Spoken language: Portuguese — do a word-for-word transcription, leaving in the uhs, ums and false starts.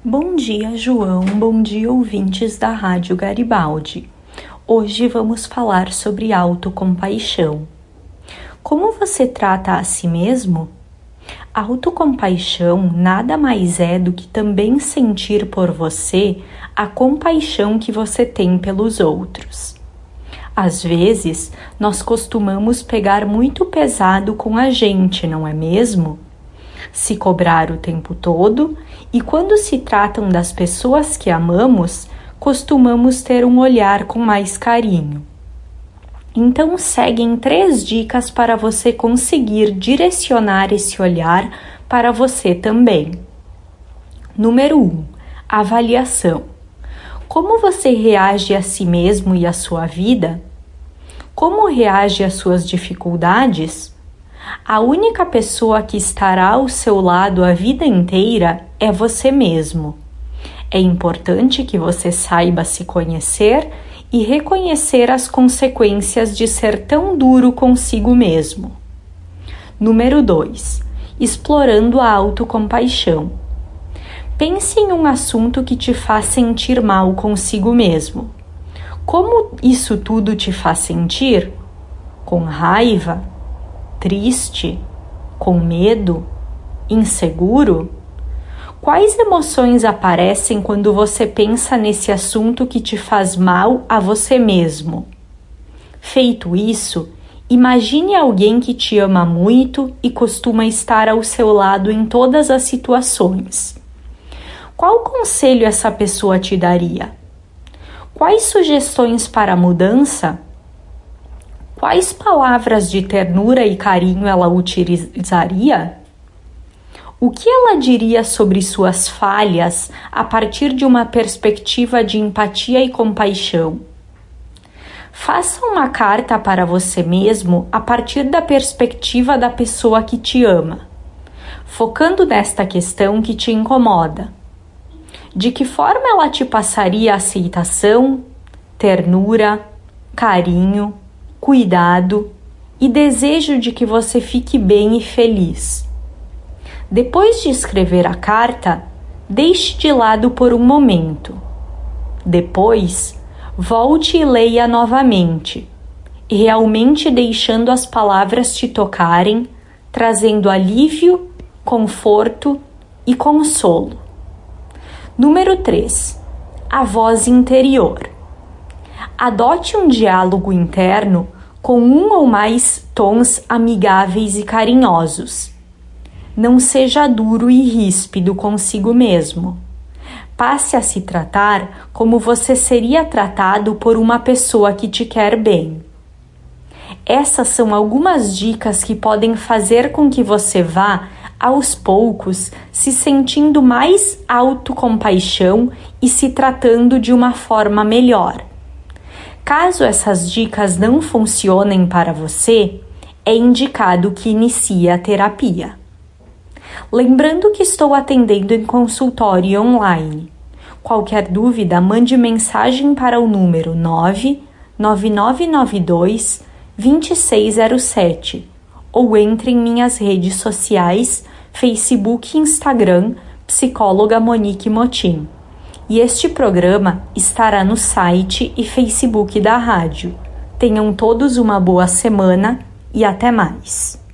Bom dia, João. Bom dia, ouvintes da Rádio Garibaldi. Hoje vamos falar sobre autocompaixão. Como você trata a si mesmo? Autocompaixão nada mais é do que também sentir por você a compaixão que você tem pelos outros. Às vezes, nós costumamos pegar muito pesado com a gente, não é mesmo? Se cobrar o tempo todo, e quando se tratam das pessoas que amamos, costumamos ter um olhar com mais carinho. Então, seguem três dicas para você conseguir direcionar esse olhar para você também. Número um, avaliação. Como você reage a si mesmo e à sua vida? Como reage às suas dificuldades? A única pessoa que estará ao seu lado a vida inteira é você mesmo. É importante que você saiba se conhecer e reconhecer as consequências de ser tão duro consigo mesmo. Número dois. Explorando a autocompaixão. Pense em um assunto que te faz sentir mal consigo mesmo. Como isso tudo te faz sentir? Com raiva? Triste? Com medo? Inseguro? Quais emoções aparecem quando você pensa nesse assunto que te faz mal a você mesmo? Feito isso, imagine alguém que te ama muito e costuma estar ao seu lado em todas as situações. Qual conselho essa pessoa te daria? Quais sugestões para a mudança? Quais palavras de ternura e carinho ela utilizaria? O que ela diria sobre suas falhas a partir de uma perspectiva de empatia e compaixão? Faça uma carta para você mesmo a partir da perspectiva da pessoa que te ama, focando nesta questão que te incomoda. De que forma ela te passaria aceitação, ternura, carinho, cuidado e desejo de que você fique bem e feliz? Depois de escrever a carta, deixe de lado por um momento. Depois, volte e leia novamente, realmente deixando as palavras te tocarem, trazendo alívio, conforto e consolo. Número três. A voz interior. Adote um diálogo interno com um ou mais tons amigáveis e carinhosos. Não seja duro e ríspido consigo mesmo. Passe a se tratar como você seria tratado por uma pessoa que te quer bem. Essas são algumas dicas que podem fazer com que você vá, aos poucos, se sentindo mais autocompaixão e se tratando de uma forma melhor. Caso essas dicas não funcionem para você, é indicado que inicie a terapia. Lembrando que estou atendendo em consultório online. Qualquer dúvida, mande mensagem para o número nove nove nove nove dois, dois seis zero sete ou entre em minhas redes sociais, Facebook e Instagram, psicóloga Monique Motim. E este programa estará no site e Facebook da rádio. Tenham todos uma boa semana e até mais.